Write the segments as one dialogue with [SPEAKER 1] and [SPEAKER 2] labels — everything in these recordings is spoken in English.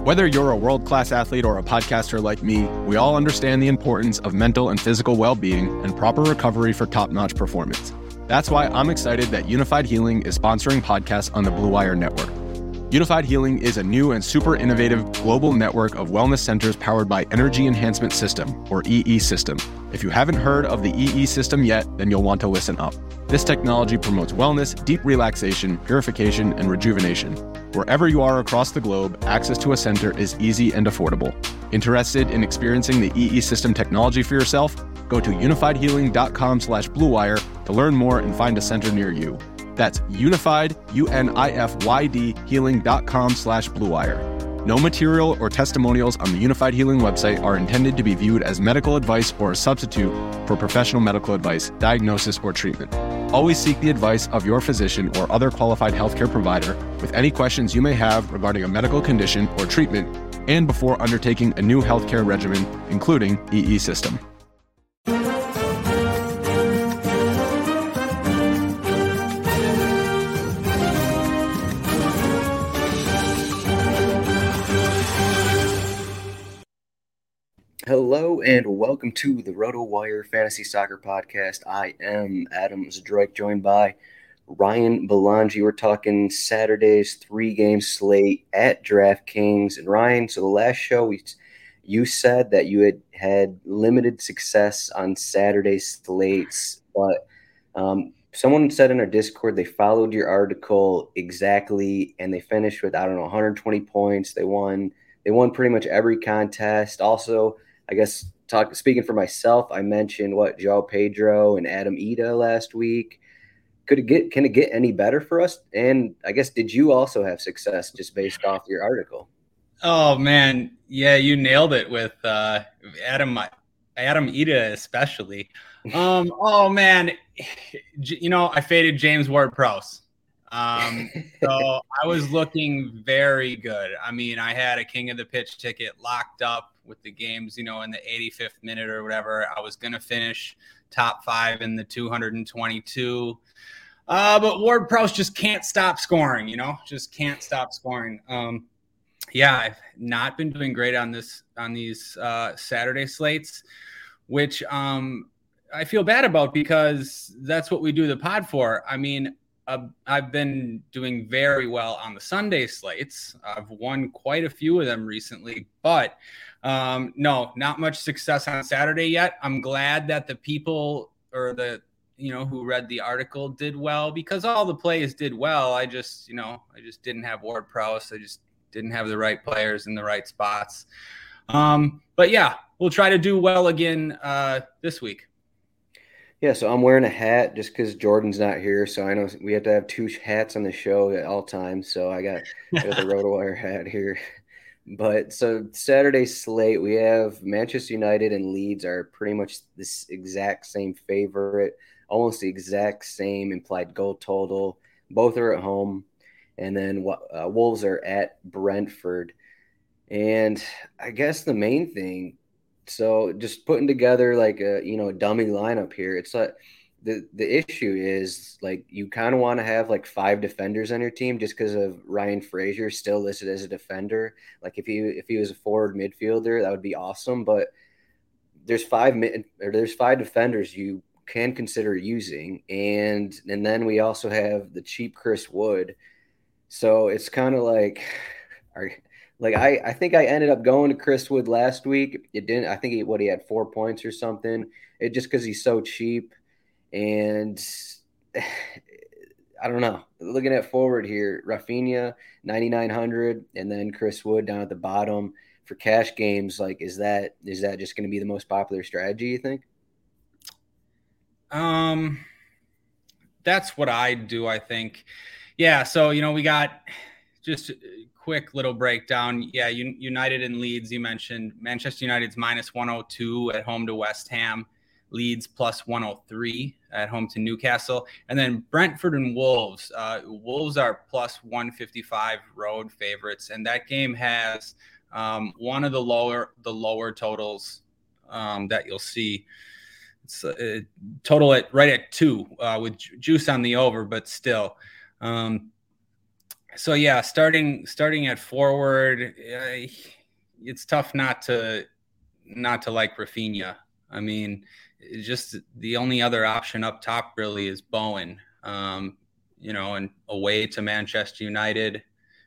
[SPEAKER 1] Whether you're a world-class athlete or a podcaster like me, we all understand the importance of mental and physical well-being and proper recovery for top-notch performance. That's why I'm excited that Unified Healing is sponsoring podcasts on the Blue Wire Network. Unified Healing is a new and super innovative global network of wellness centers powered by Energy Enhancement System, or EE System. If you haven't heard of the EE System yet, then you'll want to listen up. This technology promotes wellness, deep relaxation, purification, and rejuvenation. Wherever you are across the globe, access to a center is easy and affordable. Interested in experiencing the EE System technology for yourself? Go to unifiedhealing.com/bluewire to learn more and find a center near you. That's unified, UNIFYD, healing.com/bluewire. No material or testimonials on the Unified Healing website are intended to be viewed as medical advice or a substitute for professional medical advice, diagnosis, or treatment. Always seek the advice of your physician or other qualified healthcare provider with any questions you may have regarding a medical condition or treatment and before undertaking a new healthcare regimen, including EE System.
[SPEAKER 2] Hello and welcome to the RotoWire Fantasy Soccer Podcast. I am Adam Zdroik, joined by Ryan Belangi. We're talking Saturday's 3-game slate at DraftKings. And Ryan, so the last show you said that you had limited success on Saturday's slates, but someone said in our Discord they followed your article exactly, and they finished with 120 points. They won pretty much every contest. Also, I guess speaking for myself, I mentioned João Pedro and Adam Ida last week. Can it get any better for us? And I guess, did you also have success just based off your article?
[SPEAKER 3] Oh man, yeah, you nailed it with Adam Ida especially. Oh man, I faded James Ward-Prowse. So I was looking very good. I mean, I had a king of the pitch ticket locked up with the games, in the 85th minute or whatever. I was going to finish top 5 in the 222. But Ward-Prowse just can't stop scoring, just can't stop scoring. Yeah, I've not been doing great on these Saturday slates, which I feel bad about because that's what we do the pod for. I mean, I've been doing very well on the Sunday slates. I've won quite a few of them recently, but no, not much success on Saturday yet. I'm glad that the people who read the article did well, because all the plays did well. I just didn't have Ward-Prowse. I just didn't have the right players in the right spots. But yeah, we'll try to do well again this week.
[SPEAKER 2] Yeah, so I'm wearing a hat just because Jordan's not here. So I know we have to have 2 hats on the show at all times. So I got the RotoWire hat here. But so Saturday slate, we have Manchester United and Leeds are pretty much this exact same favorite, almost the exact same implied goal total. Both are at home. And then Wolves are at Brentford. And I guess the main thing, so just putting together like a dummy lineup here, it's like the issue is like you kind of want to have like 5 defenders on your team just because of Ryan Fraser still listed as a defender. Like if he was a forward midfielder, that would be awesome. But there's 5 defenders you can consider using, and then we also have the cheap Chris Wood. So it's kind of like, I think I ended up going to Chris Wood last week. It didn't. I think he had 4 points or something. It just because he's so cheap, and I don't know. Looking at forward here, Rafinha 9,900, and then Chris Wood down at the bottom for cash games. Like, is that just going to be the most popular strategy, you think?
[SPEAKER 3] That's what I do, I think. Yeah. So we got just quick little breakdown. Yeah, United and Leeds, you mentioned. Manchester United's -102 at home to West Ham. Leeds +103 at home to Newcastle. And then Brentford and Wolves. Wolves are +155 road favorites. And that game has one of the lower totals that you'll see. It's a total right at 2 with juice on the over, but still. So yeah, starting at forward, it's tough not to like Rafinha. I mean, just the only other option up top really is Bowen. And away to Manchester United,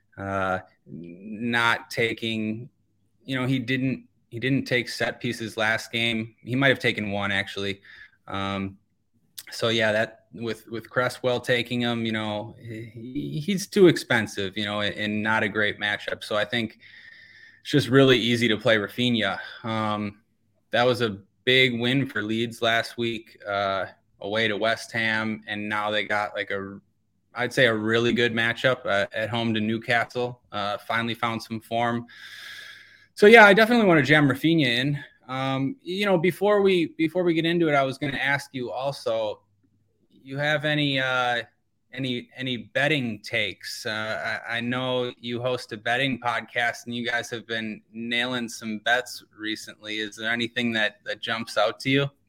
[SPEAKER 3] not taking, he didn't take set pieces last game. He might have taken one actually. So yeah, that with Cresswell taking him, he's too expensive, and not a great matchup. So I think it's just really easy to play Rafinha. That was a big win for Leeds last week, away to West Ham, and now they got I'd say a really good matchup at home to Newcastle. Finally found some form. So yeah, I definitely want to jam Rafinha in. Before we get into it, I was going to ask you also, you have any betting takes? I know you host a betting podcast, and you guys have been nailing some bets recently. Is there anything that jumps out to you?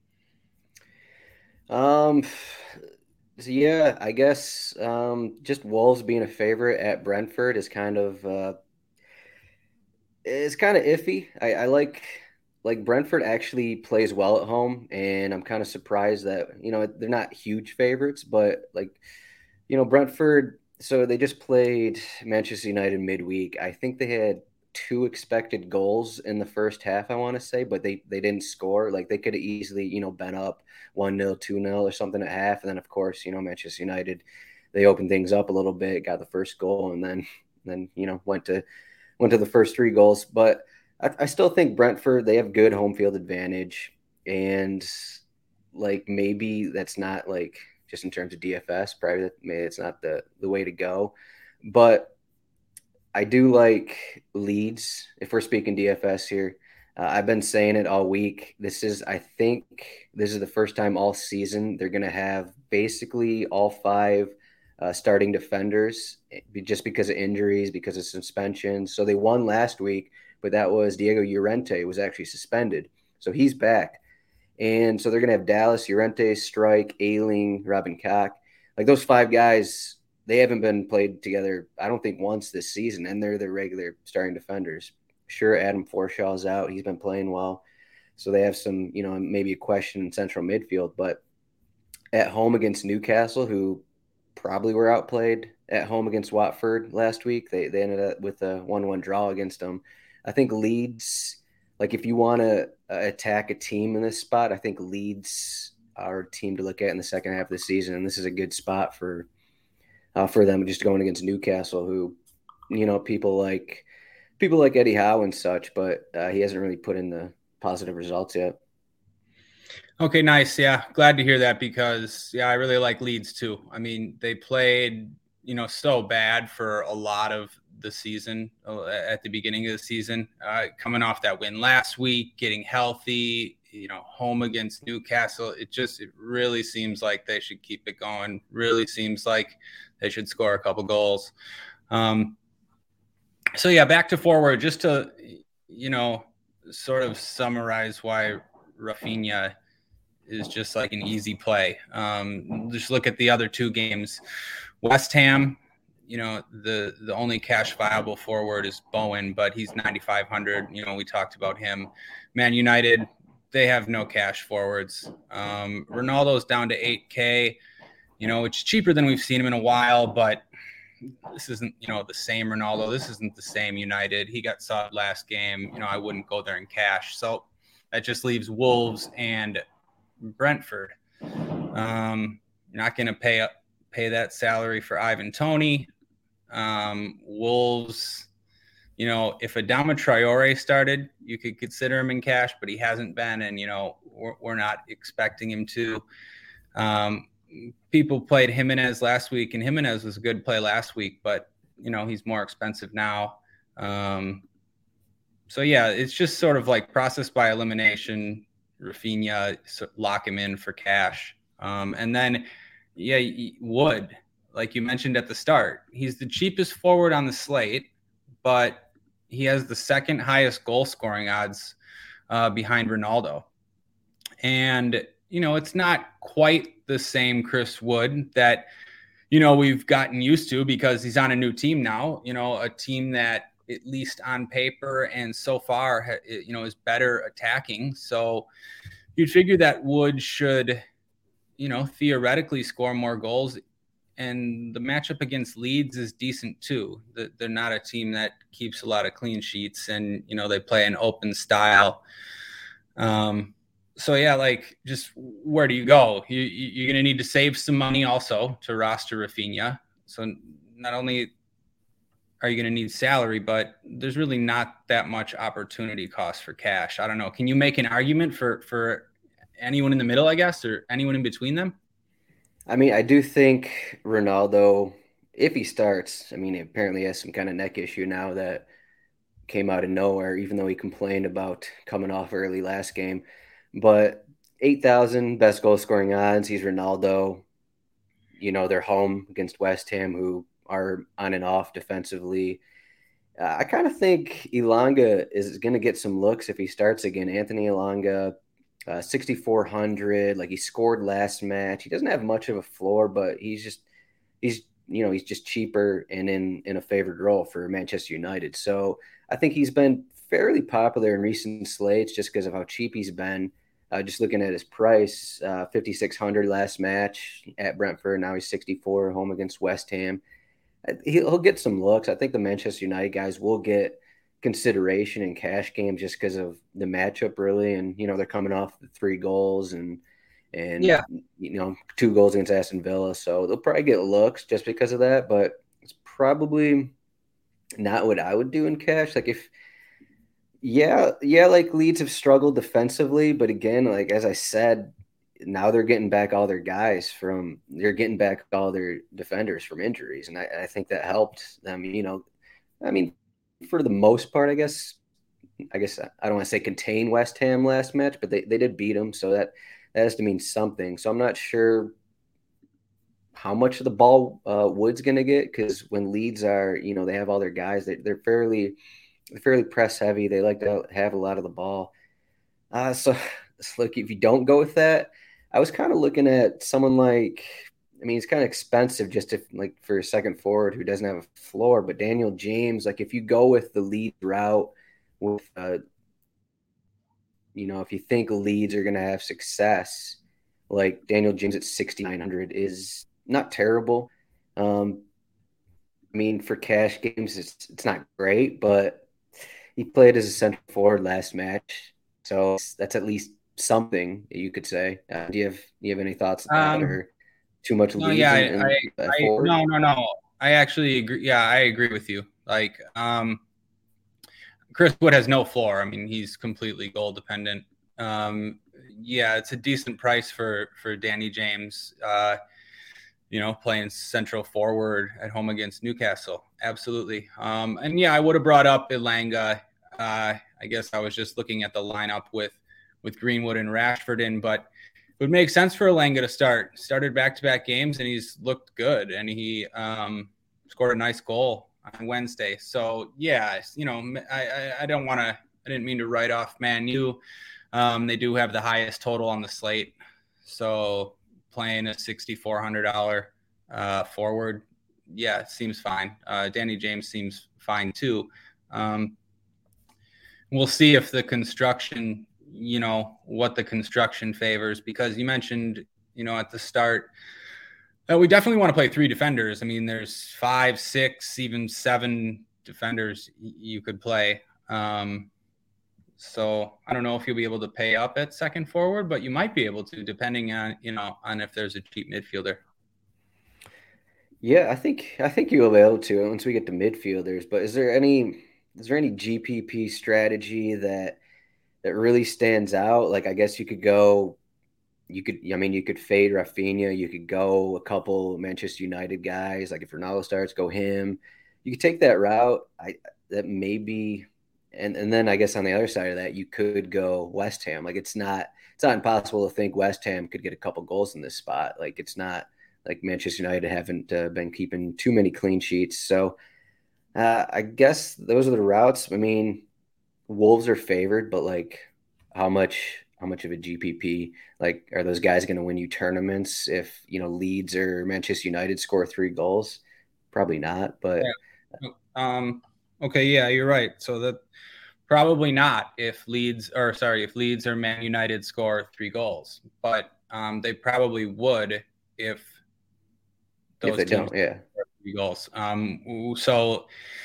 [SPEAKER 2] So yeah, I guess just Wolves being a favorite at Brentford is kind of iffy. I like Brentford actually plays well at home, and I'm kind of surprised that they're not huge favorites, but Brentford. So they just played Manchester United midweek. I think they had 2 expected goals in the first half, I want to say, but they didn't score. Like they could have easily been up 1-0, 2-0 or something at half, and then of course Manchester United, they opened things up a little bit, got the first goal, and then went to the first 3 goals. But I still think Brentford, they have good home field advantage, and maybe that's not just in terms of DFS, probably maybe it's not the way to go. But I do like Leeds if we're speaking DFS here. I've been saying it all week. I think this is the first time all season they're going to have basically all 5 starting defenders, just because of injuries, because of suspensions. So they won last week, but that was Diego Llorente was actually suspended. So he's back. And so they're going to have Dallas, Llorente, Strike, Ayling, Robin Koch. Like those 5 guys, they haven't been played together, I don't think, once this season, and they're the regular starting defenders. Sure, Adam Forshaw's out. He's been playing well. So they have some, maybe a question in central midfield. But at home against Newcastle, who probably were outplayed at home against Watford last week, they ended up with a 1-1 draw against them. I think Leeds, if you want to attack a team in this spot, I think Leeds are a team to look at in the second half of the season. And this is a good spot for them, just going against Newcastle, who, people like Eddie Howe and such, but he hasn't really put in the positive results yet.
[SPEAKER 3] Okay, nice. Yeah, glad to hear that, because I really like Leeds too. I mean, they played so bad for a lot of the season, at the beginning of the season, coming off that win last week, getting healthy, home against Newcastle. It really seems like they should keep it going. Really seems like they should score a couple goals. So yeah, back to forward, just to, sort of summarize why Rafinha is just like an easy play. Just look at the other 2 games. West Ham, the only cash viable forward is Bowen, but he's 9,500. We talked about him. Man United, they have no cash forwards. Ronaldo's down to 8K, which is cheaper than we've seen him in a while, but this isn't, the same Ronaldo. This isn't the same United. He got subbed last game. I wouldn't go there in cash. So that just leaves Wolves and Brentford. Not going to pay that salary for Ivan Toney. Wolves, if Adama Traore started, you could consider him in cash, but he hasn't been, and we're not expecting him to. People played Jimenez last week, and Jimenez was a good play last week, but he's more expensive now. So yeah, it's just sort of like process by elimination. Rafinha, lock him in for cash. And then, Wood, like you mentioned at the start, he's the cheapest forward on the slate, but he has the second highest goal scoring odds behind Ronaldo. And, it's not quite the same Chris Wood that, we've gotten used to because he's on a new team now, a team that at least on paper and so far, is better attacking. So you'd figure that Wood should, theoretically score more goals. And the matchup against Leeds is decent too. They're not a team that keeps a lot of clean sheets, and they play an open style. So yeah, like, just where do you go? You're going to need to save some money also to roster Rafinha. So not only are you going to need salary, but there's really not that much opportunity cost for cash. I don't know. Can you make an argument for anyone in the middle, I guess, or anyone in between them?
[SPEAKER 2] I mean, I do think Ronaldo, if he starts, I mean, he apparently has some kind of neck issue now that came out of nowhere, even though he complained about coming off early last game. But 8,000 best goal scoring odds. He's Ronaldo. They're home against West Ham, who are on and off defensively. I kind of think Elanga is going to get some looks if he starts again. Anthony Elanga, 6,400. Like, he scored last match. He doesn't have much of a floor, but he's just cheaper and in a favored role for Manchester United. So I think he's been fairly popular in recent slates just because of how cheap he's been. Just looking at his price, 5,600 last match at Brentford. Now he's 64 home against West Ham. He'll get some looks. I think the Manchester United guys will get consideration in cash games just because of the matchup, really. And they're coming off the 3 goals and
[SPEAKER 3] yeah,
[SPEAKER 2] 2 goals against Aston Villa, so they'll probably get looks just because of that. But it's probably not what I would do in cash. Like, like Leeds have struggled defensively, but again, like as I said, now they're getting back all their defenders from injuries, and I think that helped them. I mean, for the most part, I guess I don't want to say contain West Ham last match, but they did beat them, so that has to mean something. So I'm not sure how much of the ball Wood's going to get, because when Leeds are, they have all their guys, they're fairly press heavy. They like to have a lot of the ball. So look, if you don't go with that, I was kind of looking at someone like, I mean, it's kind of expensive just for a second forward who doesn't have a floor, but Daniel James, like if you go with the Leeds route with, if you think Leeds are going to have success, like Daniel James at 6,900 is not terrible. I mean, for cash games, it's not great, but he played as a central forward last match, so that's at least something that you could say. Do you have any thoughts on that, or too much
[SPEAKER 3] no,
[SPEAKER 2] Leeds?
[SPEAKER 3] Yeah, no. I actually agree. Yeah, I agree with you. Like, Chris Wood has no floor. I mean, he's completely goal dependent. It's a decent price for Danny James. Playing central forward at home against Newcastle. Absolutely. And yeah, I would have brought up Elanga. I guess I was just looking at the lineup with Greenwood and Rashford in, but it would make sense for Elanga to started back-to-back games, and he's looked good, and he scored a nice goal on Wednesday. So yeah, I didn't mean to write off Man U. They do have the highest total on the slate. So playing a $6,400 forward, yeah, it seems fine. Danny James seems fine too. We'll see if the construction, what the construction favors, because you mentioned, at the start, we definitely want to play 3 defenders. I mean, there's 5, 6, even 7 defenders you could play. So I don't know if you'll be able to pay up at second forward, but you might be able to, depending on, on if there's a cheap midfielder.
[SPEAKER 2] Yeah, I think you will be able to once we get to midfielders. But is there any GPP strategy that really stands out? Like, I guess you could fade Rafinha. You could go a couple Manchester United guys. Like if Ronaldo starts, go him. You could take that route. That may be, and then I guess on the other side of that, you could go West Ham. Like it's not impossible to think West Ham could get a couple goals in this spot. Like it's not like Manchester United haven't been keeping too many clean sheets. So I guess those are the routes. I mean, Wolves are favored, but like how much how much of a GPP, like, are those guys going to win you tournaments if, Leeds or Manchester United score 3 goals? Probably not, but
[SPEAKER 3] yeah. Okay, yeah, you're right. So that probably not if Leeds or Man United score 3 goals, but they probably would if
[SPEAKER 2] if they
[SPEAKER 3] teams
[SPEAKER 2] don't, yeah.
[SPEAKER 3] score 3 goals. So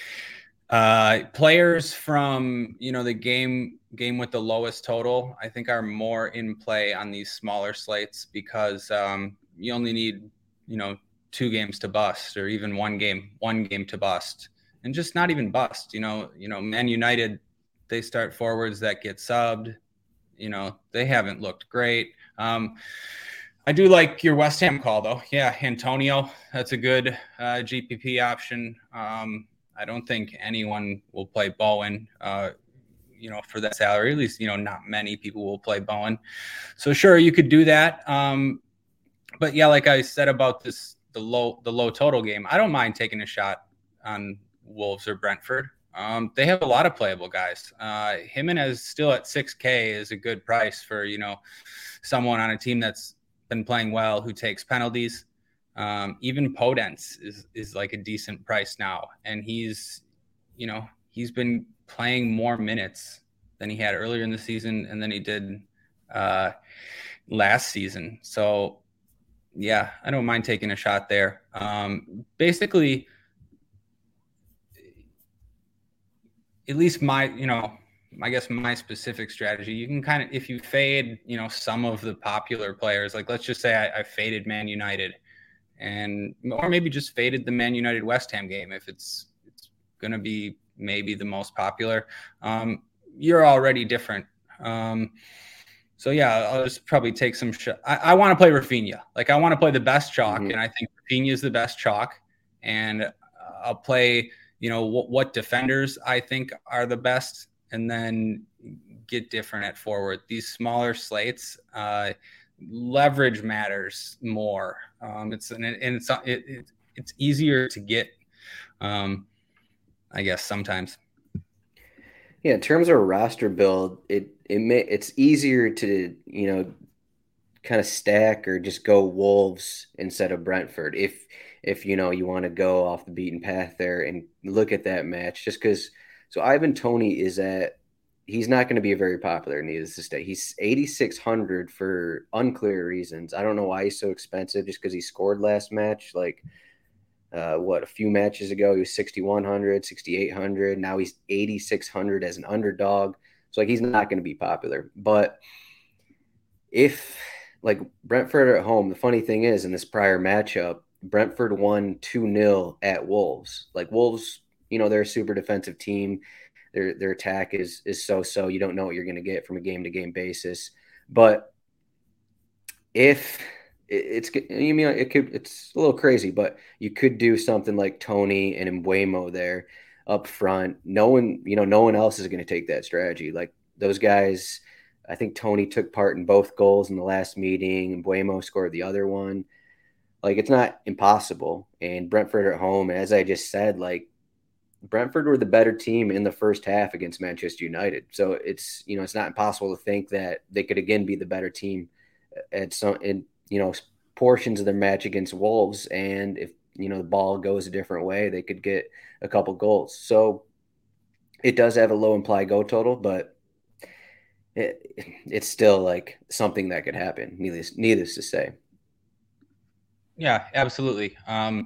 [SPEAKER 3] players from the game with the lowest total, I think, are more in play on these smaller slates because you only need 2 games to bust, or even one game to bust, and just not even bust. Man United, they start forwards that get subbed. They haven't looked great. I do like your West Ham call, though. Yeah, Antonio, that's a good GPP option. I don't think anyone will play Bowen, for that salary. At least, not many people will play Bowen. So sure, you could do that. But yeah, like I said about the low total game, I don't mind taking a shot on Wolves or Brentford. They have a lot of playable guys. Jimenez still at 6K is a good price for, someone on a team that's been playing well, who takes penalties. Even Podence is like a decent price now, and he's been playing more minutes than he had earlier in the season and than he did last season. So yeah, I don't mind taking a shot there. Basically, at least I guess my specific strategy, you can kind of, if you fade, some of the popular players, like let's just say I faded Man United, or maybe just faded the Man United West Ham game if it's going to be maybe the most popular. You're already different. So yeah, I'll just probably take some shot. I want to play Rafinha. Like, I want to play the best chalk, and I think Rafinha is the best chalk. And I'll play, what defenders I think are the best, and then get different at forward. These smaller slates, leverage matters more. It's easier to get, I guess, sometimes.
[SPEAKER 2] Yeah, in terms of roster build, it's easier to, kind of stack or just go Wolves instead of Brentford if you want to go off the beaten path there and look at that match, just because. So Ivan Toney he's not going to be very popular, needless to say. He's 8,600 for unclear reasons. I don't know why he's so expensive, just because he scored last match. Like, a few matches ago, he was 6,100, 6,800. Now he's 8,600 as an underdog. So, like, he's not going to be popular. But if, like, Brentford at home, the funny thing is, in this prior matchup, Brentford won 2-0 at Wolves. Like, Wolves, they're a super defensive team. Their attack is so. You don't know what you're going to get from a game-to-game basis. But if it's a little crazy, but you could do something like Toney and Mbeumo there up front. No one else is going to take that strategy. Like, those guys, I think Toney took part in both goals in the last meeting, and Mbeumo scored the other one. Like, it's not impossible. And Brentford at home, as I just said, like, Brentford were the better team in the first half against Manchester United. So it's not impossible to think that they could again be the better team at portions of their match against Wolves. And if, the ball goes a different way, they could get a couple goals. So it does have a low implied goal total, but it's still like something that could happen, needless to say.
[SPEAKER 3] Yeah, absolutely.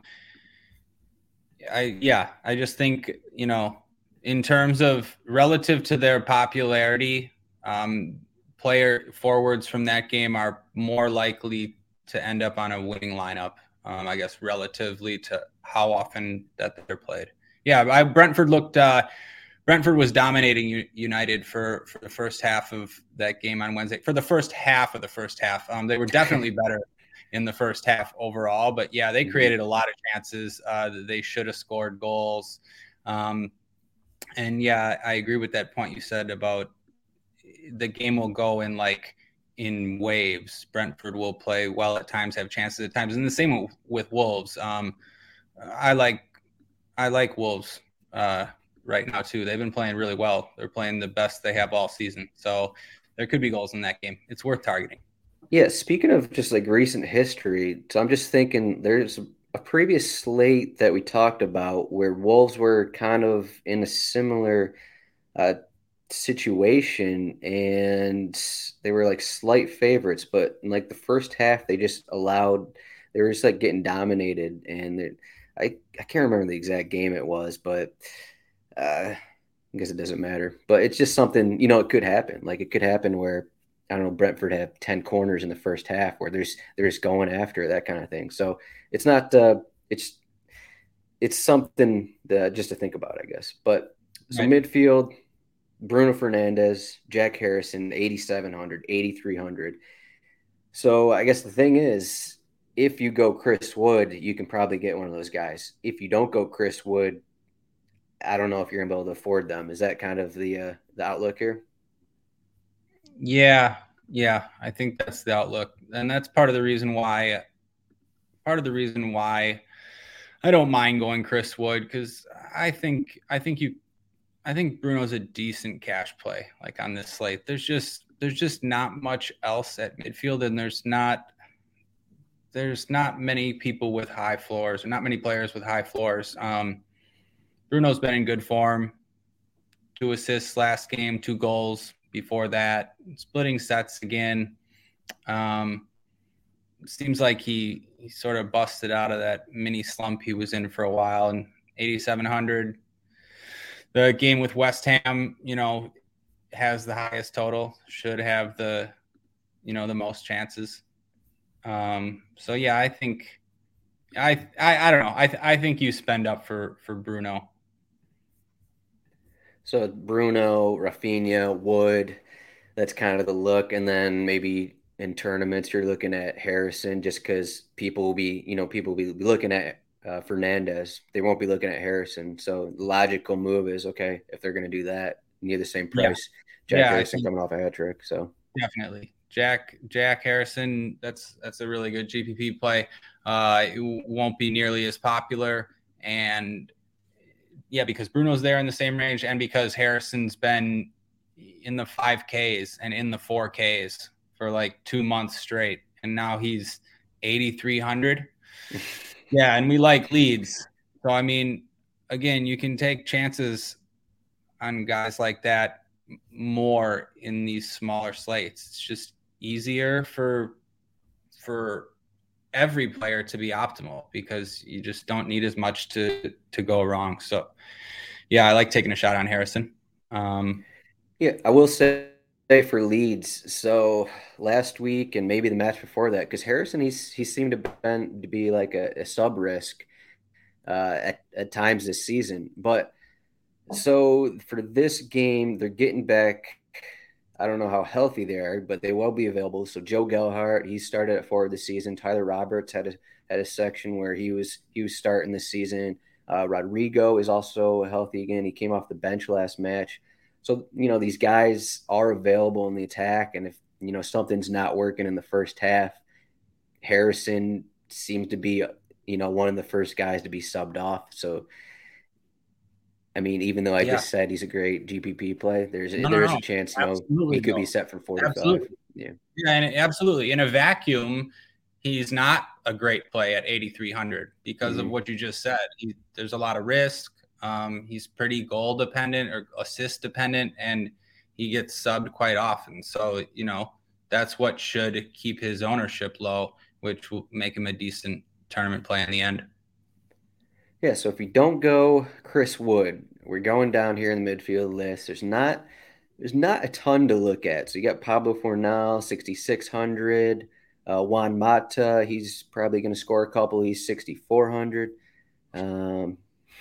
[SPEAKER 3] I just think, in terms of relative to their popularity, player forwards from that game are more likely to end up on a winning lineup, I guess, relatively to how often that they're played. Yeah, Brentford was dominating United for the first half of that game on Wednesday. For the first half of the first half, they were definitely better in the first half overall, but yeah, they created a lot of chances. They should have scored goals. And yeah, I agree with that point you said about the game will go in waves. Brentford will play well at times, have chances at times, and the same with Wolves. I like Wolves right now too. They've been playing really well. They're playing the best they have all season. So there could be goals in that game. It's worth targeting.
[SPEAKER 2] Yeah, speaking of just like recent history, so I'm just thinking there's a previous slate that we talked about where Wolves were kind of in a similar uh, situation, and they were like slight favorites, but in like the first half, they were just like getting dominated, and I can't remember the exact game it was, but I guess it doesn't matter. But it's just something, it could happen. Like it could happen where I don't know, Brentford have 10 corners in the first half where they're just going after it, that kind of thing. So it's not it's something that just to think about, I guess. But so
[SPEAKER 3] Right.
[SPEAKER 2] midfield, Bruno Fernandes, Jack Harrison, 8,700, 8,300. So I guess the thing is, if you go Chris Wood, you can probably get one of those guys. If you don't go Chris Wood, I don't know if you're gonna be able to afford them. Is that kind of the outlook here?
[SPEAKER 3] Yeah, I think that's the outlook, and that's part of the reason why. I don't mind going Chris Wood, because I think Bruno's a decent cash play, like on this slate. There's just not much else at midfield, and there's not many people with high floors, or not many players with high floors. Bruno's been in good form. 2 assists last game, 2 goals before that, splitting sets again. Seems like he sort of busted out of that mini slump he was in for a while. And 8,700. The game with West Ham, has the highest total, should have the most chances. So yeah, I think I don't know. I think you spend up for Bruno.
[SPEAKER 2] So Bruno, Rafinha, Wood, that's kind of the look. And then maybe in tournaments, you're looking at Harrison just because people will be looking at Fernandez. They won't be looking at Harrison. So the logical move is, okay, if they're going to do that, near the same
[SPEAKER 3] Yeah,
[SPEAKER 2] price. Jack
[SPEAKER 3] I
[SPEAKER 2] Harrison
[SPEAKER 3] think
[SPEAKER 2] coming off a hat trick. So
[SPEAKER 3] definitely Jack Harrison. That's a really good GPP play. It won't be nearly as popular, and yeah, because Bruno's there in the same range, and because Harrison's been in the 5Ks and in the 4Ks for like 2 months straight, and now he's 8,300. Yeah, and we like leads. So I mean, again, you can take chances on guys like that more in these smaller slates. It's just easier for every player to be optimal, because you just don't need as much to go wrong. So yeah, I like taking a shot on Harrison.
[SPEAKER 2] yeah, I will say for Leeds. So last week and maybe the match before that, because Harrison, he seemed to be like a sub risk at times this season. But so for this game, they're getting back. I don't know how healthy they are, but they will be available. So Joe Gelhardt, he started at forward the season. Tyler Roberts had a section where he was starting the season. Rodrigo is also healthy again. He came off the bench last match. So these guys are available in the attack, and if something's not working in the first half, Harrison seems to be one of the first guys to be subbed off. So I mean, even though I
[SPEAKER 3] Yeah.
[SPEAKER 2] just said he's a great GPP play, there is
[SPEAKER 3] No.
[SPEAKER 2] a chance,
[SPEAKER 3] Absolutely,
[SPEAKER 2] he could be
[SPEAKER 3] though.
[SPEAKER 2] set for 45.
[SPEAKER 3] Absolutely.
[SPEAKER 2] Yeah.
[SPEAKER 3] Yeah, and absolutely. In a vacuum, he's not a great play at 8,300 because of what you just said. There's a lot of risk. He's pretty goal dependent or assist dependent, and he gets subbed quite often. So, that's what should keep his ownership low, which will make him a decent tournament play in the end.
[SPEAKER 2] Yeah, so if you don't go Chris Wood, we're going down here in the midfield list. There's not a ton to look at. So you got Pablo Fornal, 6,600. Juan Mata, he's probably going to score a couple. He's 6,400. Um,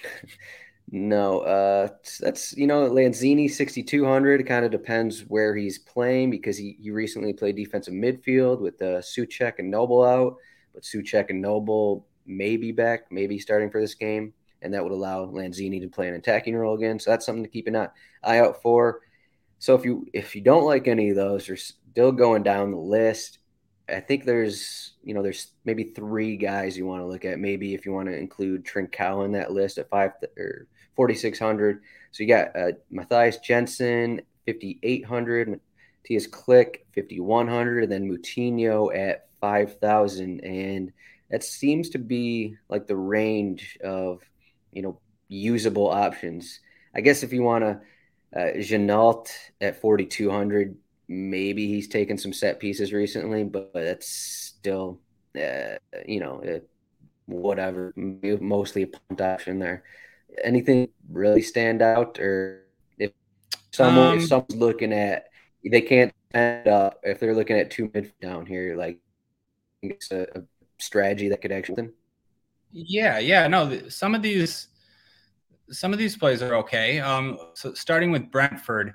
[SPEAKER 2] no, that's Lanzini 6,200. It kind of depends where he's playing because he recently played defensive midfield with Souček and Noble out, but Souček and Noble may be back, maybe starting for this game, and that would allow Lanzini to play an attacking role again. So that's something to keep an eye out for. So if you don't like any of those, you're still going down the list. I think there's maybe 3 guys you want to look at. Maybe if you want to include Trincao in that list at 4,600. So you got Matthias Jensen 5,800, Matias Click 5,100, and then Moutinho at 5,000, and that seems to be like the range of usable options. I guess if you want to, Jeanalt at 4,200, maybe he's taken some set pieces recently, but that's still whatever, mostly a punt option there. Anything really stand out, or if someone's looking at, they can't stand up if they're looking at two mid down here, like it's a strategy that could actually.
[SPEAKER 3] Yeah, no, some of these plays are okay. So starting with Brentford,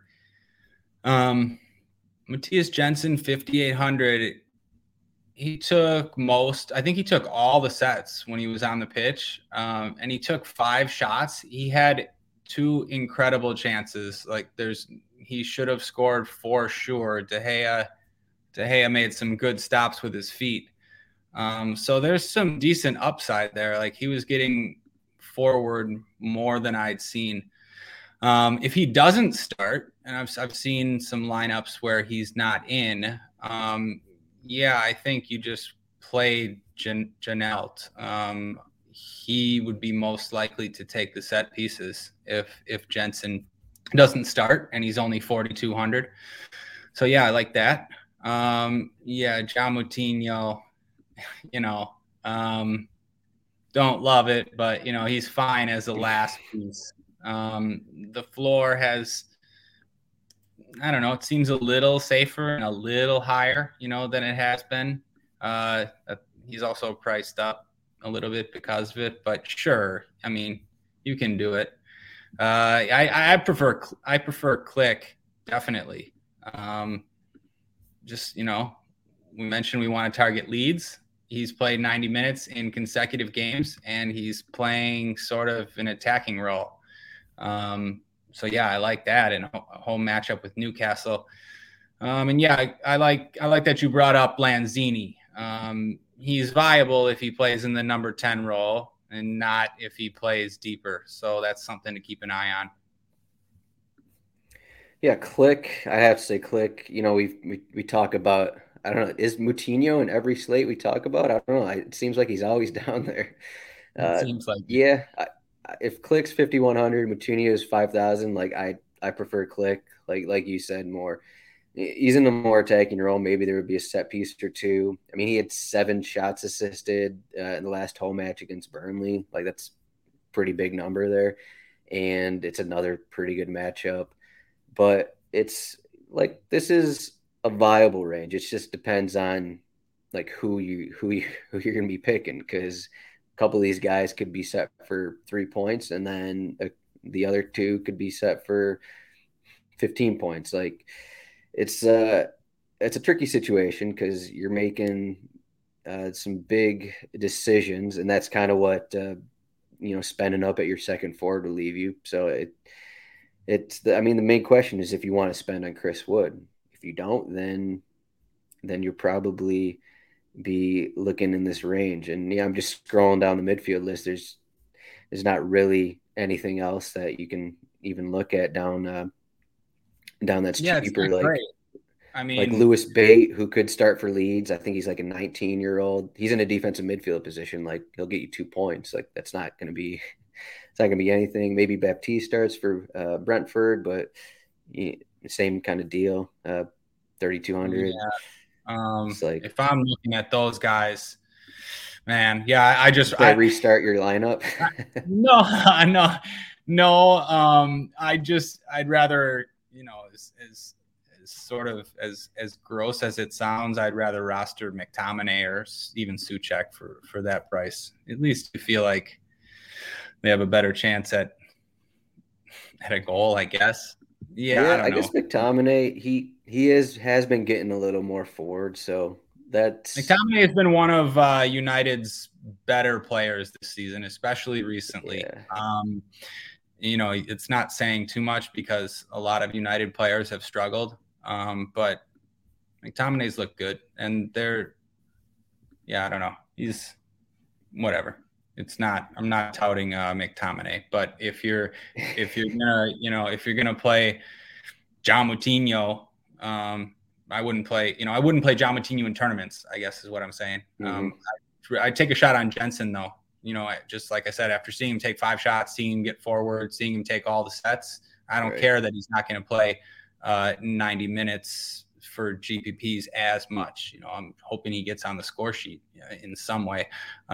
[SPEAKER 3] Matthias Jensen 5,800. He took I think he took all the sets when he was on the pitch, and he took 5 shots. He had 2 incredible chances. Like he should have scored for sure. De Gea made some good stops with his feet. So there's some decent upside there. Like he was getting forward more than I'd seen. If he doesn't start, and I've seen some lineups where he's not in, I think you just play Jeanelt. He would be most likely to take the set pieces if Jensen doesn't start, and he's only 4,200. So I like that. John Moutinho, don't love it, but he's fine as a last piece. The floor has, I don't know, it seems a little safer and a little higher, than it has been. He's also priced up a little bit because of it, but sure, I mean, you can do it. I prefer Click, definitely. We mentioned we want to target Leeds. He's played 90 minutes in consecutive games, and he's playing sort of an attacking role. I like that in a home matchup with Newcastle. I like that you brought up Lanzini. He's viable if he plays in the number 10 role and not if he plays deeper. So that's something to keep an eye on.
[SPEAKER 2] Yeah, Click. I have to say Click. We talk about, I don't know, is Moutinho in every slate we talk about? I don't know. It seems like he's always down there.
[SPEAKER 3] It seems like
[SPEAKER 2] yeah. If Click's 5,100, Moutinho is 5,000. Like I prefer Click. Like you said, more. He's in the more attacking role. Maybe there would be a set piece or two. I mean, he had 7 shots assisted in the last home match against Burnley. Like that's a pretty big number there, and it's another pretty good matchup. But it's like this is a viable range. It just depends on like who you're going to be picking, because a couple of these guys could be set for 3 points, and then the other 2 could be set for 15 points. Like it's a tricky situation because you're making some big decisions, and that's kind of what spending up at your second forward will leave you. So the main question is if you want to spend on Chris Wood. If you don't, then you'll probably be looking in this range. And I'm just scrolling down the midfield list. There's not really anything else that you can even look at down that's cheaper. Like Lewis Bate, who could start for Leeds. I think he's like a 19-year-old. He's in a defensive midfield position. Like he'll get you 2 points. Like that's not going to be. It's not going to be anything. Maybe Baptiste starts for Brentford, but same kind of deal. 3,200.
[SPEAKER 3] Yeah. If I'm looking at those guys, man, I
[SPEAKER 2] restart your lineup.
[SPEAKER 3] No. I'd rather, as sort of as gross as it sounds, I'd rather roster McTominay or even Souček for that price. At least you feel like they have a better chance at a goal, I guess. I
[SPEAKER 2] guess McTominay, he has been getting a little more forward, so that's
[SPEAKER 3] McTominay has been one of United's better players this season, especially recently. Yeah. It's not saying too much because a lot of United players have struggled, but McTominay's looked good, and I don't know, he's whatever. I'm not touting McTominay, but if you're gonna play John Moutinho, I wouldn't play John Moutinho in tournaments, I guess is what I'm saying. I'd take a shot on Jensen though. Just like I said, after seeing him take 5 shots, seeing him get forward, seeing him take all the sets, I don't care that he's not going to play 90 minutes for GPPs as much. I'm hoping he gets on the score sheet in some way.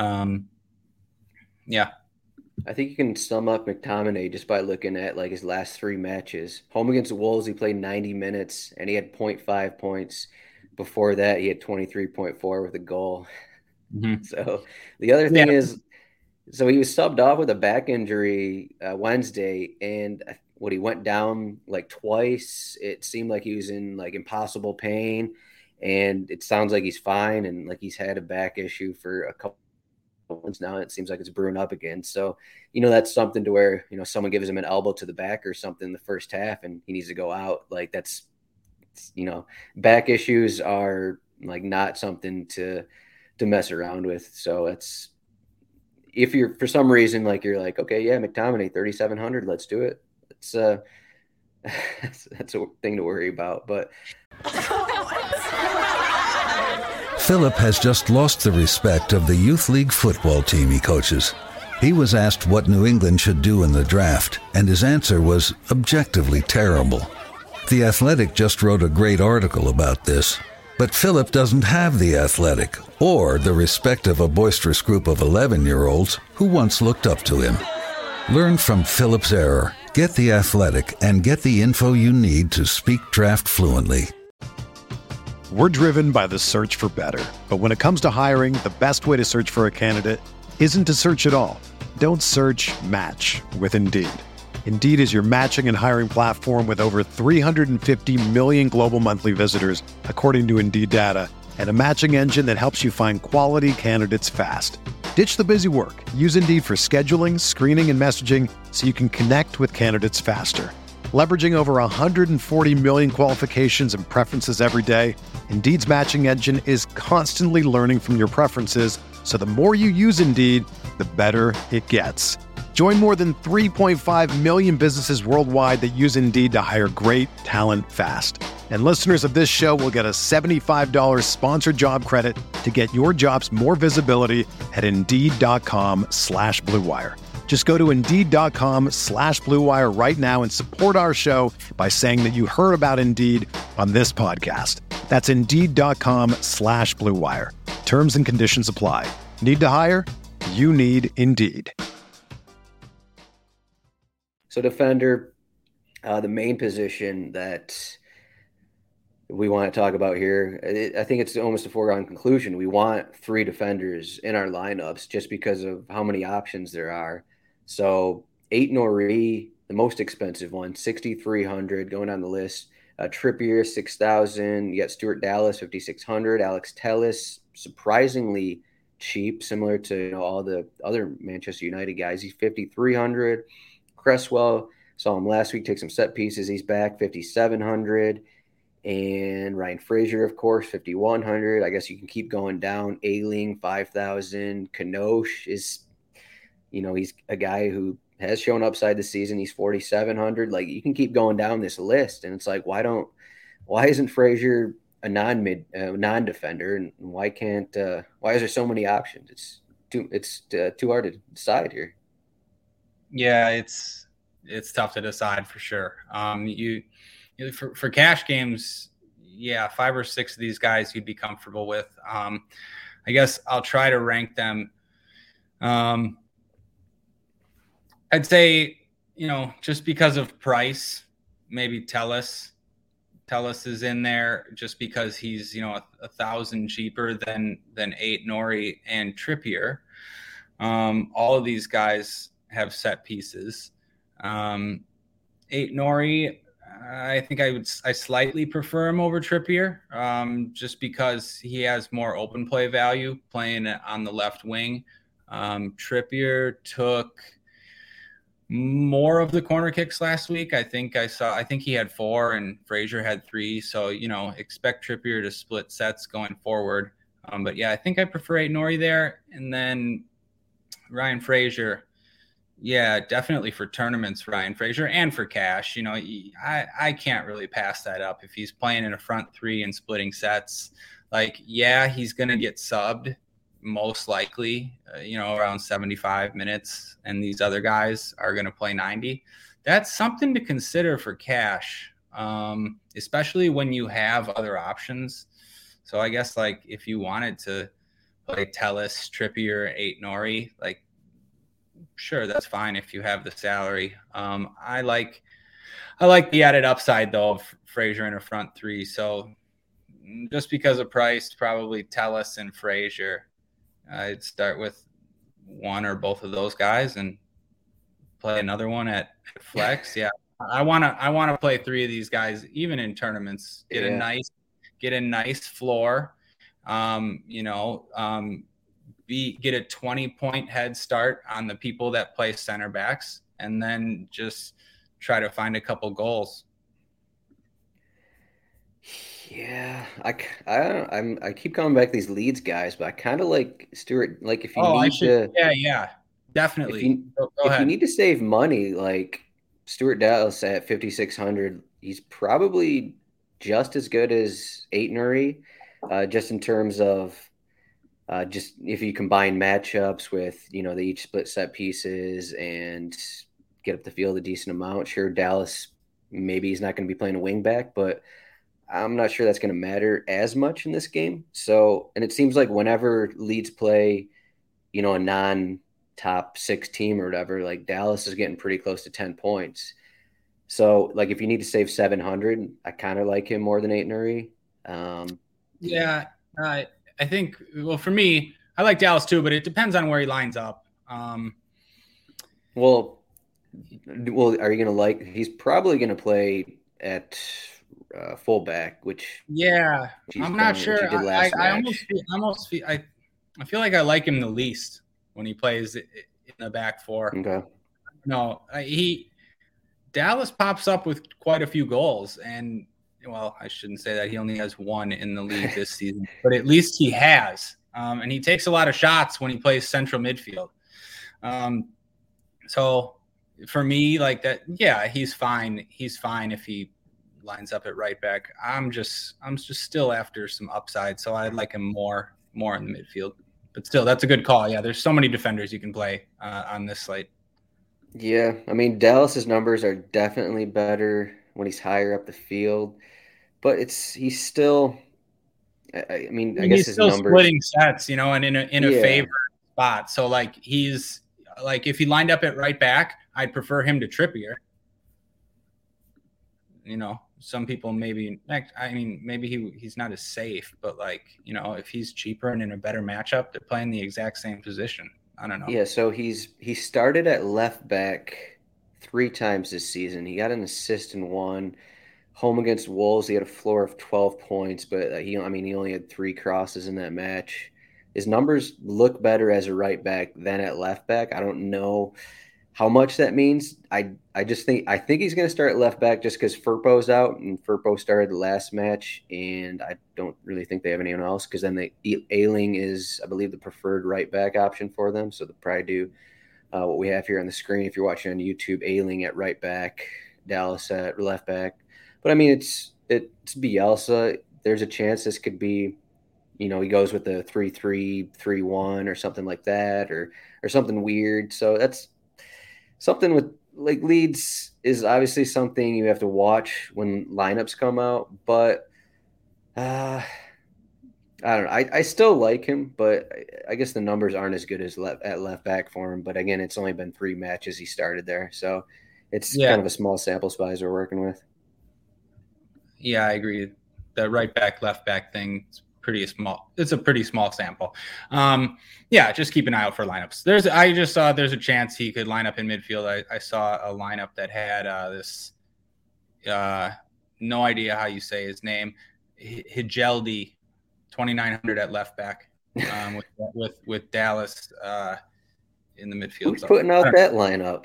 [SPEAKER 3] Yeah.
[SPEAKER 2] I think you can sum up McTominay just by looking at like his last 3 matches. Home against the Wolves, he played 90 minutes and he had 0.5 points. Before that, he had 23.4 with a goal. Mm-hmm. So the other thing is, so he was subbed off with a back injury Wednesday, and he went down like twice. It seemed like he was in like impossible pain, and it sounds like he's fine, and like he's had a back issue for a couple months now. It seems like it's brewing up again. So, that's something to where, someone gives him an elbow to the back or something in the first half and he needs to go out. Like that's, back issues are like not something to mess around with. So it's, if you're for some reason, like you're like, okay, yeah, McTominay 3,700, let's do it. It's that's a thing to worry about, but
[SPEAKER 4] Philip has just lost the respect of the youth league football team he coaches. He was asked what New England should do in the draft, and his answer was objectively terrible. The Athletic just wrote a great article about this, but Philip doesn't have the Athletic or the respect of a boisterous group of 11-year-olds who once looked up to him. Learn from Philip's error, get the Athletic, and get the info you need to speak draft fluently.
[SPEAKER 5] We're driven by the search for better. But when it comes to hiring, the best way to search for a candidate isn't to search at all. Don't search, match with Indeed. Indeed is your matching and hiring platform with over 350 million global monthly visitors, according to Indeed data, and a matching engine that helps you find quality candidates fast. Ditch the busy work. Use Indeed for scheduling, screening, and messaging so you can connect with candidates faster. Leveraging over 140 million qualifications and preferences every day, Indeed's matching engine is constantly learning from your preferences, so the more you use Indeed, the better it gets. Join more than 3.5 million businesses worldwide that use Indeed to hire great talent fast. And listeners of this show will get a $75 sponsored job credit to get your jobs more visibility at Indeed.com/Blue Wire. Just go to Indeed.com/Blue Wire right now and support our show by saying that you heard about Indeed on this podcast. That's Indeed.com/Blue Wire. Terms and conditions apply. Need to hire? You need Indeed.
[SPEAKER 2] So defender, the main position that we want to talk about here, I think it's almost a foregone conclusion. We want 3 defenders in our lineups just because of how many options there are. So Aït-Nouri, the most expensive one, 6,300 going on the list. Trippier, 6,000. You got Stuart Dallas, 5,600. Alex Telles, surprisingly cheap, similar to all the other Manchester United guys. He's 5,300. Cresswell, saw him last week take some set pieces. He's back, 5,700. And Ryan Fraser, of course, 5,100. I guess you can keep going down. Ayling, 5,000. Kanosh is, he's a guy who has shown upside this season. He's 4,700. Like, you can keep going down this list, and it's like, why isn't Fraser a non-defender, and why is there so many options? It's too hard to decide here.
[SPEAKER 3] Yeah, it's tough to decide for sure. For cash games, yeah, 5 or 6 of these guys you'd be comfortable with. I guess I'll try to rank them. I'd say, just because of price, maybe Telles. Telles is in there just because he's, 1,000 cheaper than Aït-Nouri and Trippier. All of these guys have set pieces. Aït-Nouri, I think I slightly prefer him over Trippier, just because he has more open play value playing on the left wing. Trippier took more of the corner kicks last week. I think he had 4 and Fraser had 3. So, expect Trippier to split sets going forward. But yeah, I think I prefer Aït-Nouri there. And then Ryan Fraser, Yeah, definitely for tournaments, Ryan Frazier, and for cash. I can't really pass that up. If he's playing in a front three and splitting sets, like, yeah, he's going to get subbed most likely, around 75 minutes, and these other guys are going to play 90. That's something to consider for cash, especially when you have other options. So I guess, like, if you wanted to play Tellus, Trippier, Ait-Nouri, like, sure, that's fine if you have the salary. I like the added upside, though, of Frazier in a front three. So just because of price, probably Tellus and Frazier. I'd start with one or both of those guys and play another one at flex. Yeah, I want to play three of these guys, even in tournaments. Get a nice floor. Get a 20-point head start on the people that play center backs, and then just try to find a couple goals.
[SPEAKER 2] Yeah, I keep coming back to these Leeds guys, but I kind of like Stuart. Like, if you
[SPEAKER 3] definitely.
[SPEAKER 2] If you need to save money, like Stuart Dallas at 5,600, he's probably just as good as Ait-Nouri, just in terms of just if you combine matchups with, they each split set pieces and get up the field a decent amount. Sure, Dallas, maybe he's not going to be playing a wing back, but I'm not sure that's going to matter as much in this game. So, and it seems like whenever Leeds play, a non-top 6 team or whatever, like Dallas is getting pretty close to 10 points. So, like, if you need to save 700, I kind of like him more than Ait-Nouri.
[SPEAKER 3] I think, well, for me, I like Dallas too, but it depends on where he lines up.
[SPEAKER 2] Well, are you going to he's probably going to play at fullback, which
[SPEAKER 3] I'm not sure. I feel like I like him the least when he plays in the back four.
[SPEAKER 2] Okay.
[SPEAKER 3] No, Dallas pops up with quite a few goals, and well, I shouldn't say that. He only has one in the league this season, but at least he has. And he takes a lot of shots when he plays central midfield. So for me, like that, yeah, he's fine. He's fine if he lines up at right back. I'm just still after some upside, so I'd like him more in the midfield. But still, that's a good call. Yeah, there's so many defenders you can play on this slate.
[SPEAKER 2] Yeah, I mean, Dallas's numbers are definitely better when he's higher up the field, but he's still. I mean, I guess his
[SPEAKER 3] still
[SPEAKER 2] numbers
[SPEAKER 3] splitting sets, and in a favorite spot. So, like, he's like, if he lined up at right back, I'd prefer him to Trippier. Some people maybe he's not as safe, but, like, if he's cheaper and in a better matchup, they're playing the exact same position. I don't know.
[SPEAKER 2] Yeah, so he started at left back 3 times this season. He got an assist in one. Home against Wolves, he had a floor of 12 points, but he only had 3 crosses in that match. His numbers look better as a right back than at left back. I don't know how much that means. I think he's going to start at left back just because Firpo's out, and Firpo started the last match, and I don't really think they have anyone else, because then Ayling is, I believe, the preferred right back option for them. So they'll probably do what we have here on the screen if you're watching on YouTube: Ayling at right back, Dallas at left back. But I mean, it's Bielsa. There's a chance this could be, he goes with the 3-3-3-1 or something like that, or something weird. So that's something with, like, Leeds is obviously something you have to watch when lineups come out. But I don't know. I still like him, but I guess the numbers aren't as good as at left back for him. But again, it's only been 3 matches he started there, so it's kind of a small sample size we're working with.
[SPEAKER 3] Yeah, I agree. The right back, left back thing is pretty small. It's a pretty small sample. Just keep an eye out for lineups. I just saw there's a chance he could line up in midfield. I saw a lineup that had this. No idea how you say his name. Hijeldi, 2,900 at left back, with Dallas in the midfield.
[SPEAKER 2] Who's putting out that lineup?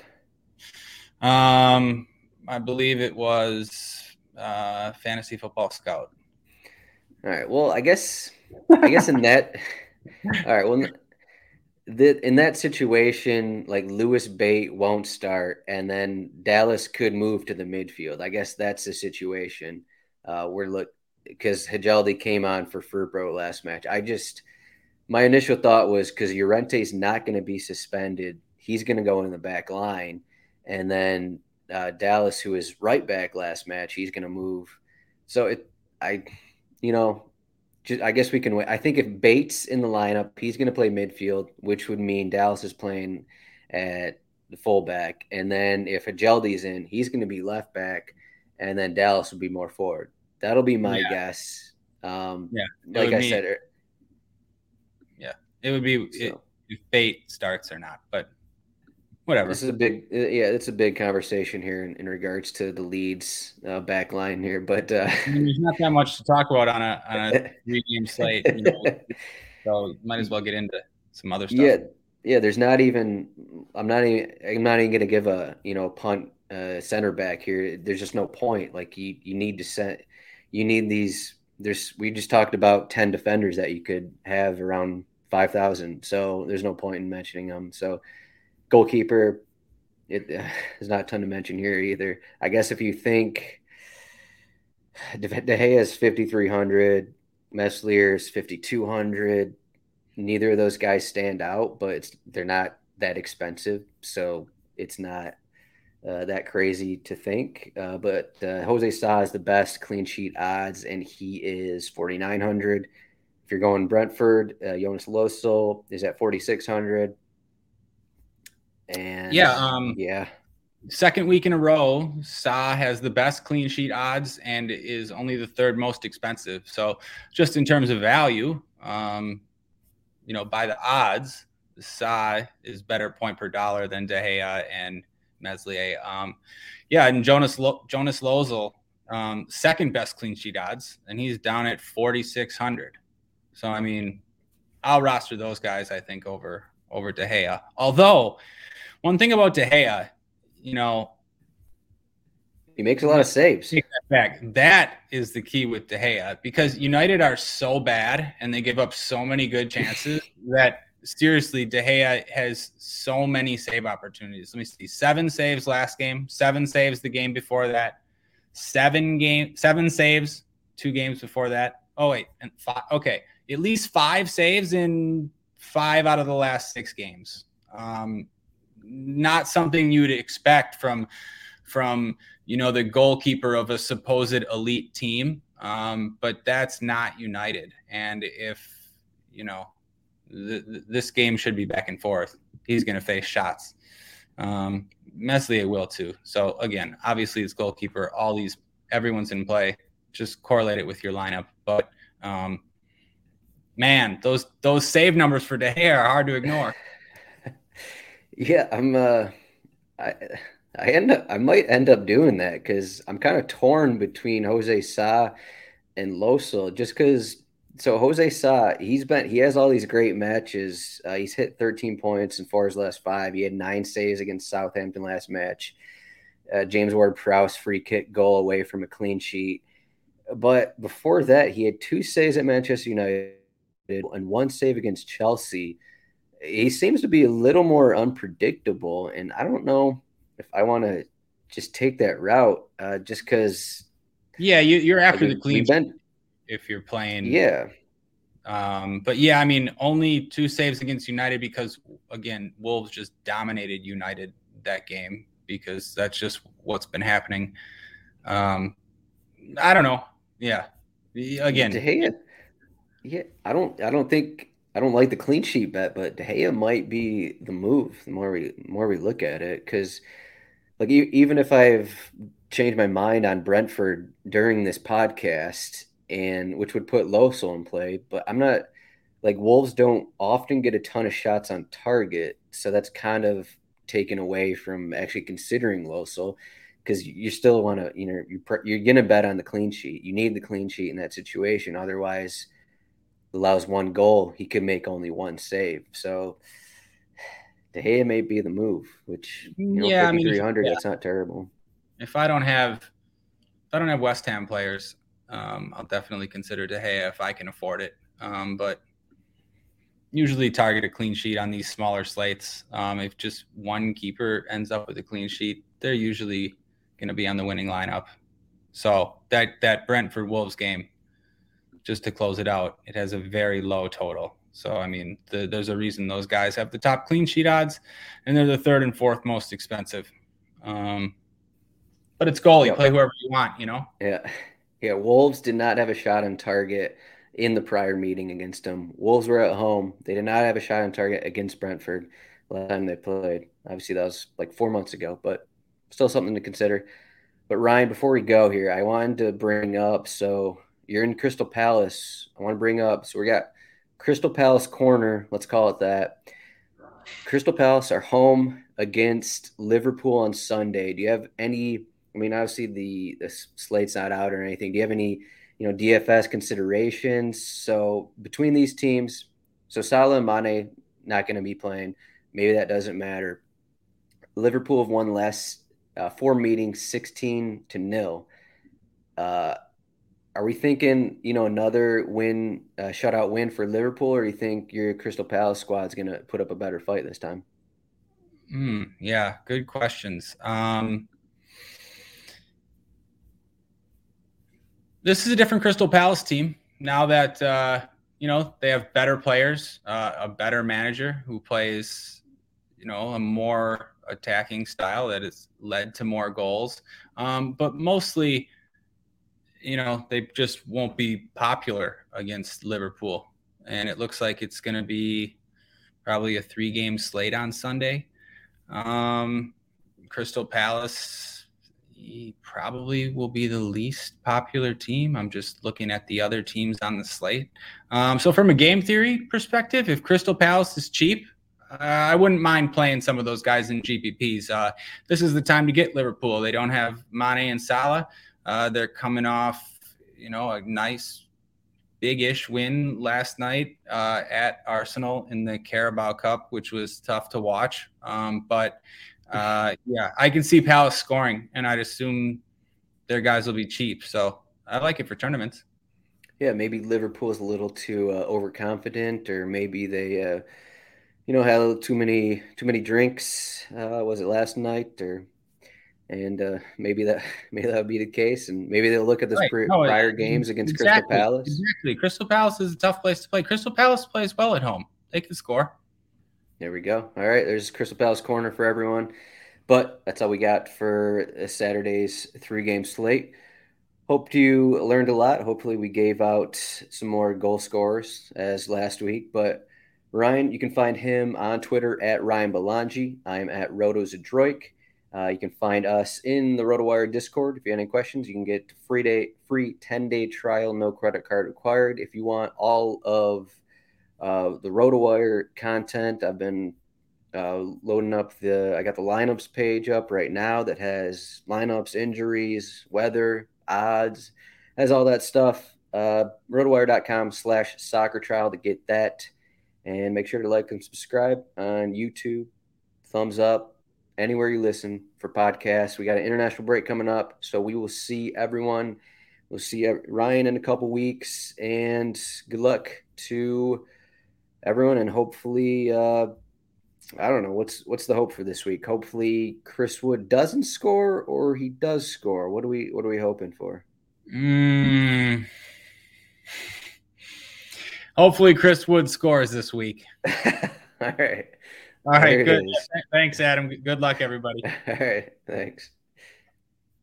[SPEAKER 3] I believe it was Fantasy Football Scout.
[SPEAKER 2] All right. Well, I guess in that. All right. Well, in that situation, like Lewis Bate won't start, and then Dallas could move to the midfield. I guess that's the situation. Because Hajeldi came on for Furpro last match. My initial thought was because Llorente's not going to be suspended, he's going to go in the back line, and then Dallas, who is right back last match, he's going to move. So I, you know, I guess we can wait. I think if Bates in the lineup, he's going to play midfield, which would mean Dallas is playing at the fullback. And then if Ajeldi's in, he's going to be left back, and then Dallas will be more forward. That'll be my guess. Like I said,
[SPEAKER 3] it would be if Bate starts or not, but whatever.
[SPEAKER 2] This is it's a big conversation here in regards to the Leeds back line here, but
[SPEAKER 3] there's not that much to talk about on a 3-game slate, so might as well get into some other stuff.
[SPEAKER 2] Yeah. There's not even. I'm not even going to give a punt center back here. There's just no point. Like you need to set. You need these. We just talked about 10 defenders that you could have around 5,000. So there's no point in mentioning them. So. Goalkeeper, there's not a ton to mention here either. I guess if you think De Gea is 5,300, Meslier is 5,200, neither of those guys stand out, but they're not that expensive, so it's not that crazy to think. But Jose Sa is the best clean sheet odds, and he is 4,900. If you're going Brentford, Jonas Losel is at 4,600. And
[SPEAKER 3] second week in a row, Sa has the best clean sheet odds and is only the third most expensive. So just in terms of value, by the odds, Sa is better point per dollar than De Gea and Meslier. And Jonas Losel, second best clean sheet odds, and he's down at 4,600. So I mean, I'll roster those guys, I think, over De Gea. Although one thing about De Gea, he
[SPEAKER 2] makes a lot of saves.
[SPEAKER 3] Take that back. That is the key with De Gea, because United are so bad and they give up so many good chances that seriously, De Gea has so many save opportunities. Let me see. 7 saves last game, 7 saves the game before that, 7 saves 2 games before that. Oh, wait. And 5. Okay. At least 5 saves in 5 out of the last 6 games. Not something you'd expect from the goalkeeper of a supposed elite team, but that's not United. And if this game should be back and forth, he's going to face shots. Meslier will too. So again, obviously it's goalkeeper. Everyone's in play. Just correlate it with your lineup. But man, those save numbers for De Gea are hard to ignore.
[SPEAKER 2] Yeah, I might end up doing that because I'm kind of torn between Jose Sa and Losel, just because. So Jose Sa, he has all these great matches. He's hit 13 points in 4 of his last 5. He had 9 saves against Southampton last match. James Ward-Prowse free kick goal away from a clean sheet. But before that, he had 2 saves at Manchester United and 1 save against Chelsea. He seems to be a little more unpredictable, and I don't know if I want to just take that route just because.
[SPEAKER 3] Yeah, you're after the clean sheet if you're playing.
[SPEAKER 2] Yeah.
[SPEAKER 3] But yeah, I mean, only 2 saves against United because, again, Wolves just dominated United that game because that's just what's been happening. I don't know. Yeah. Again.
[SPEAKER 2] De Gea, yeah, I don't like the clean sheet bet, but De Gea might be the move the more we look at it, because like even if I've changed my mind on Brentford during this podcast, and which would put Losel in play, but I'm not like Wolves don't often get a ton of shots on target, so that's kind of taken away from actually considering Losel, because you still want to you're gonna bet on the clean sheet. You need the clean sheet in that situation, otherwise. Allows 1 goal, he could make only 1 save. So De Gea may be the move, which 5,300, that's not terrible.
[SPEAKER 3] If I don't have West Ham players, I'll definitely consider De Gea if I can afford it. But usually target a clean sheet on these smaller slates. If just one keeper ends up with a clean sheet, they're usually going to be on the winning lineup. So that Brentford Wolves game, just to close it out, it has a very low total. So, I mean, there's a reason those guys have the top clean sheet odds, and they're the third and fourth most expensive. But it's goalie. Yep. Play whoever you want, you know?
[SPEAKER 2] Yeah, Wolves did not have a shot on target in the prior meeting against them. Wolves were at home. They did not have a shot on target against Brentford last time they played. Obviously, that was like 4 months ago, but still something to consider. But, Ryan, before we go here, I wanted to bring up, so you're in Crystal Palace. I want to bring up, so we got Crystal Palace Corner, let's call it that. Crystal Palace are home against Liverpool on Sunday. Do you have any, I mean, obviously the slate's not out or anything. Do you have any, DFS considerations? So between these teams, so Salah and Mane not going to be playing. Maybe that doesn't matter. Liverpool have won last 4 meetings, 16-0. Are we thinking, another win, shutout win for Liverpool, or do you think your Crystal Palace squad's going to put up a better fight this time?
[SPEAKER 3] Yeah, good questions. This is a different Crystal Palace team now that, they have better players, a better manager who plays, a more attacking style that has led to more goals. But mostly, they just won't be popular against Liverpool. And it looks like it's going to be probably a 3-game slate on Sunday. Crystal Palace probably will be the least popular team. I'm just looking at the other teams on the slate. So from a game theory perspective, if Crystal Palace is cheap, I wouldn't mind playing some of those guys in GPPs. This is the time to get Liverpool. They don't have Mane and Salah. They're coming off, a nice big-ish win last night at Arsenal in the Carabao Cup, which was tough to watch. But I can see Palace scoring, and I'd assume their guys will be cheap. So I like it for tournaments.
[SPEAKER 2] Yeah, maybe Liverpool's a little too overconfident, or maybe they, had a little too many drinks. Was it last night, maybe that would be the case, and maybe they'll look at this prior games against Crystal Palace.
[SPEAKER 3] Exactly. Crystal Palace is a tough place to play. Crystal Palace plays well at home. They can score.
[SPEAKER 2] There we go. All right, there's Crystal Palace Corner for everyone. But that's all we got for Saturday's 3-game slate. Hope you learned a lot. Hopefully we gave out some more goal scorers as last week. But Ryan, you can find him on Twitter at Ryan Belangi. I am at RotoZadroik. You can find us in the RotoWire Discord. If you have any questions, you can get free 10-day trial, no credit card required. If you want all of the RotoWire content, I've been loading up I got the lineups page up right now that has lineups, injuries, weather, odds, has all that stuff. RotoWire.com/soccer trial to get that. And make sure to like and subscribe on YouTube. Thumbs up anywhere you listen for podcasts. We got an international break coming up, so we will see everyone. We'll see Ryan in a couple weeks, and good luck to everyone. And hopefully, I don't know, what's the hope for this week? Hopefully Chris Wood doesn't score, or he does score. What are we hoping for?
[SPEAKER 3] Hopefully Chris Wood scores this week.
[SPEAKER 2] All right.
[SPEAKER 3] All right, good. Thanks, Adam. Good luck, everybody.
[SPEAKER 2] All right, thanks.